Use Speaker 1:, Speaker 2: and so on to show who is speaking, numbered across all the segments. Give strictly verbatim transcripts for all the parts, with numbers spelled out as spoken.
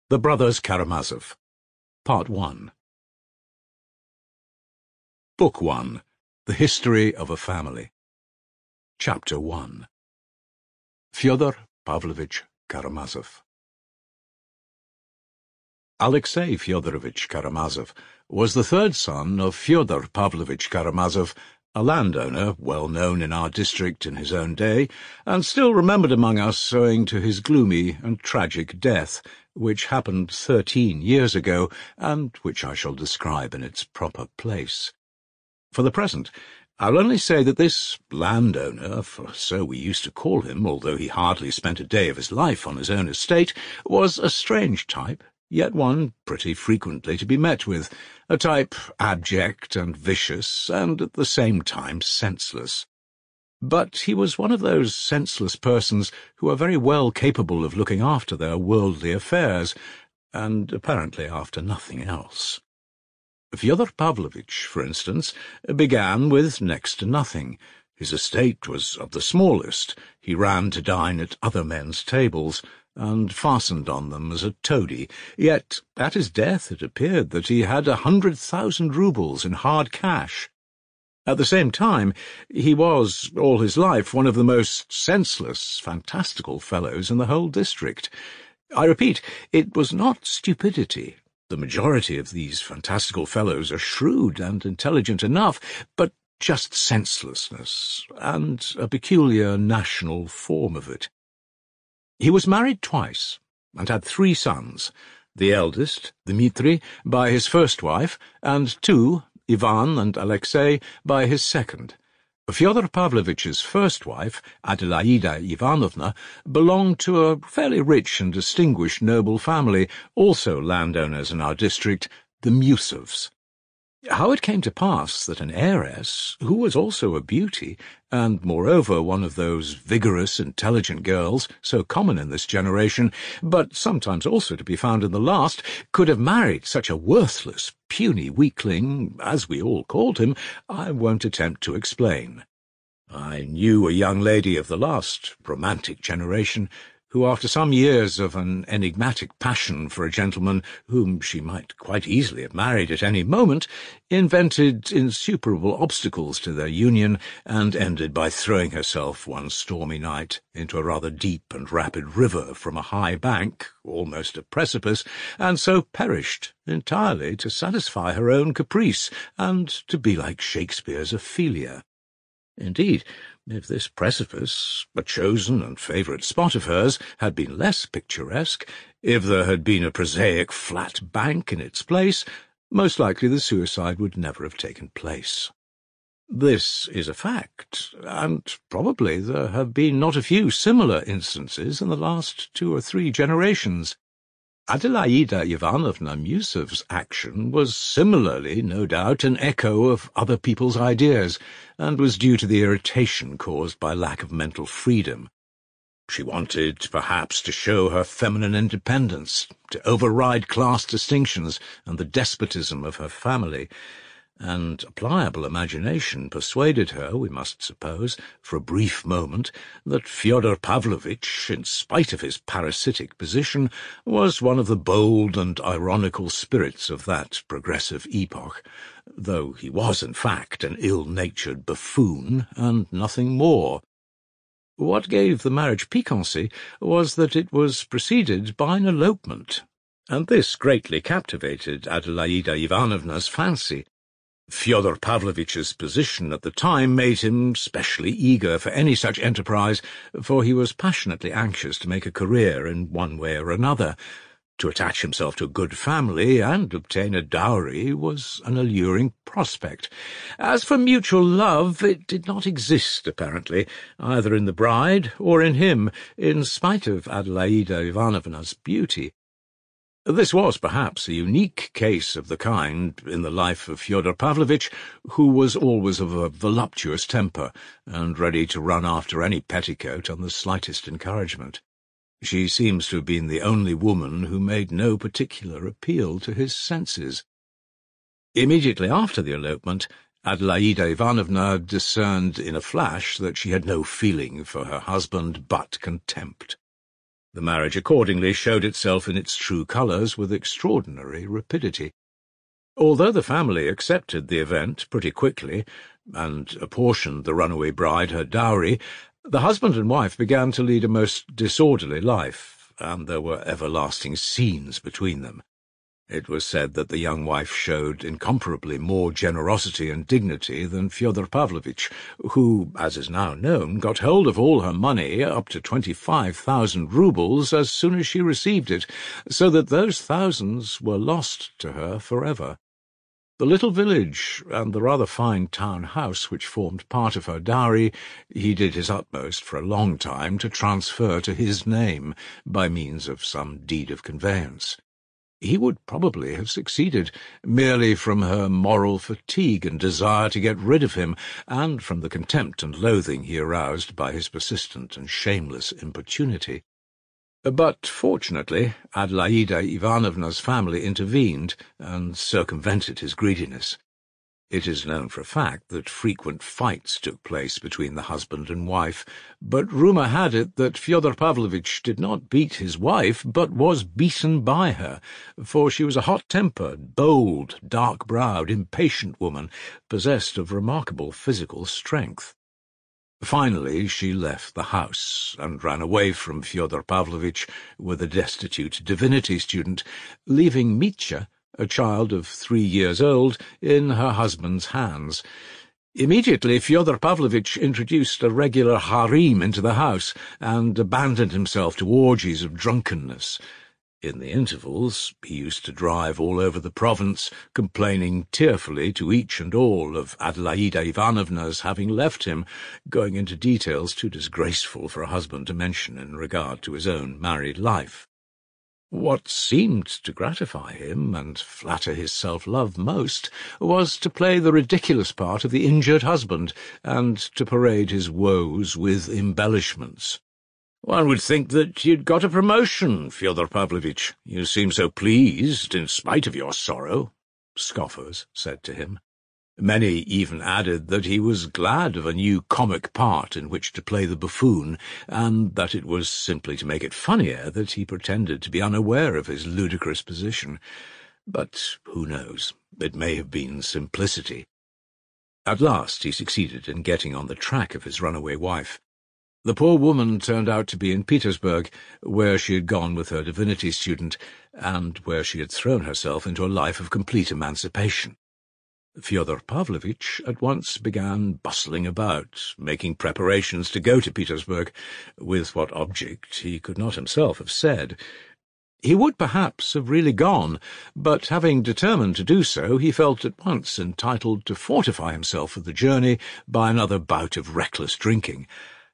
Speaker 1: The Brothers Karamazov, Part one. Book one. The History of a Family. Chapter one. Fyodor Pavlovich Karamazov. Alexei Fyodorovich Karamazov was the third son of Fyodor Pavlovich Karamazov, a landowner well known in our district in his own day, and still remembered among us owing to his gloomy and tragic death, which happened thirteen years ago, and which I shall describe in its proper place. For the present, I'll only say that this landowner, for so we used to call him, although he hardly spent a day of his life on his own estate, was a strange type, yet one pretty frequently to be met with, a type abject and vicious, and at the same time senseless. But he was one of those senseless persons who are very well capable of looking after their worldly affairs, and apparently after nothing else. Fyodor Pavlovich, for instance, began with next to nothing. His estate was of the smallest. He ran to dine at other men's tables, and fastened on them as a toady, yet at his death it appeared that he had a hundred thousand roubles in hard cash. At the same time, he was, all his life, one of the most senseless, fantastical fellows in the whole district. I repeat, it was not stupidity. The majority of these fantastical fellows are shrewd and intelligent enough, but just senselessness, and a peculiar national form of it. He was married twice, and had three sons, the eldest, Dmitri, by his first wife, and two, Ivan and Alexei, by his second. Fyodor Pavlovich's first wife, Adelaida Ivanovna, belonged to a fairly rich and distinguished noble family, also landowners in our district, the Musovs. How it came to pass that an heiress, who was also a beauty, and moreover one of those vigorous, intelligent girls so common in this generation, but sometimes also to be found in the last, could have married such a worthless, puny weakling, as we all called him, I won't attempt to explain. I knew a young lady of the last romantic generation, who, after some years of an enigmatic passion for a gentleman whom she might quite easily have married at any moment, invented insuperable obstacles to their union, and ended by throwing herself one stormy night into a rather deep and rapid river from a high bank, almost a precipice, and so perished entirely to satisfy her own caprice, and to be like Shakespeare's Ophelia. Indeed, if this precipice, a chosen and favourite spot of hers, had been less picturesque, if there had been a prosaic flat bank in its place, most likely the suicide would never have taken place. This is a fact, and probably there have been not a few similar instances in the last two or three generations. Adelaida Ivanovna Musov's action was similarly, no doubt, an echo of other people's ideas, and was due to the irritation caused by lack of mental freedom. She wanted, perhaps, to show her feminine independence, to override class distinctions and the despotism of her family, and a pliable imagination persuaded her, we must suppose, for a brief moment, that Fyodor Pavlovich, in spite of his parasitic position, was one of the bold and ironical spirits of that progressive epoch, though he was, in fact, an ill-natured buffoon, and nothing more. What gave the marriage piquancy was that it was preceded by an elopement, and this greatly captivated Adelaida Ivanovna's fancy. Fyodor Pavlovich's position at the time made him specially eager for any such enterprise, for he was passionately anxious to make a career in one way or another. To attach himself to a good family and obtain a dowry was an alluring prospect. As for mutual love, it did not exist, apparently, either in the bride or in him, in spite of Adelaida Ivanovna's beauty. This was, perhaps, a unique case of the kind in the life of Fyodor Pavlovich, who was always of a voluptuous temper, and ready to run after any petticoat on the slightest encouragement. She seems to have been the only woman who made no particular appeal to his senses. Immediately after the elopement, Adelaida Ivanovna discerned in a flash that she had no feeling for her husband but contempt. The marriage accordingly showed itself in its true colours with extraordinary rapidity. Although the family accepted the event pretty quickly, and apportioned the runaway bride her dowry, the husband and wife began to lead a most disorderly life, and there were everlasting scenes between them. It was said that the young wife showed incomparably more generosity and dignity than Fyodor Pavlovitch, who, as is now known, got hold of all her money, up to twenty-five thousand roubles, as soon as she received it, so that those thousands were lost to her forever. The little village and the rather fine town house which formed part of her dowry he did his utmost for a long time to transfer to his name by means of some deed of conveyance. He would probably have succeeded, merely from her moral fatigue and desire to get rid of him, and from the contempt and loathing he aroused by his persistent and shameless importunity. But, fortunately, Adelaida Ivanovna's family intervened and circumvented his greediness. It is known for a fact that frequent fights took place between the husband and wife, but rumour had it that Fyodor Pavlovitch did not beat his wife, but was beaten by her, for she was a hot-tempered, bold, dark-browed, impatient woman, possessed of remarkable physical strength. Finally she left the house, and ran away from Fyodor Pavlovitch with a destitute divinity student, leaving Mitya, a child of three years old, in her husband's hands. Immediately Fyodor Pavlovitch introduced a regular harem into the house, and abandoned himself to orgies of drunkenness. In the intervals he used to drive all over the province, complaining tearfully to each and all of Adelaida Ivanovna's having left him, going into details too disgraceful for a husband to mention in regard to his own married life. What seemed to gratify him and flatter his self-love most was to play the ridiculous part of the injured husband, and to parade his woes with embellishments. "One would think that you'd got a promotion, Fyodor Pavlovitch. You seem so pleased, in spite of your sorrow," scoffers said to him. Many even added that he was glad of a new comic part in which to play the buffoon, and that it was simply to make it funnier that he pretended to be unaware of his ludicrous position. But who knows? It may have been simplicity. At last he succeeded in getting on the track of his runaway wife. The poor woman turned out to be in Petersburg, where she had gone with her divinity student, and where she had thrown herself into a life of complete emancipation. Fyodor Pavlovitch at once began bustling about, making preparations to go to Petersburg, with what object he could not himself have said. He would perhaps have really gone, but having determined to do so, he felt at once entitled to fortify himself for the journey by another bout of reckless drinking.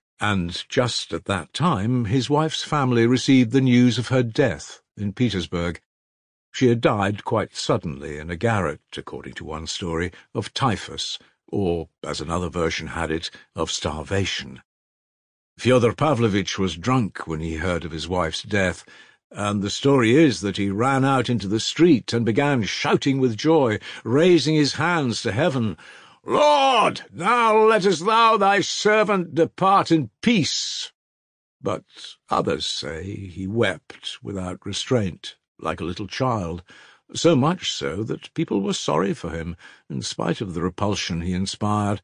Speaker 1: And just at that time his wife's family received the news of her death in Petersburg. She had died quite suddenly in a garret, according to one story, of typhus, or, as another version had it, of starvation. Fyodor Pavlovitch was drunk when he heard of his wife's death, and the story is that he ran out into the street and began shouting with joy, raising his hands to heaven, "Lord, now lettest thou thy servant depart in peace." But others say he wept without restraint, like a little child, so much so that people were sorry for him, in spite of the repulsion he inspired.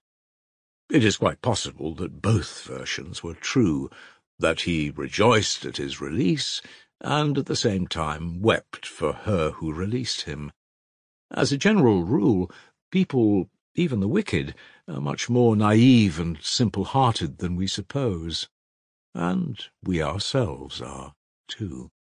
Speaker 1: It is quite possible that both versions were true, that he rejoiced at his release, and at the same time wept for her who released him. As a general rule, people, even the wicked, are much more naive and simple-hearted than we suppose, and we ourselves are, too.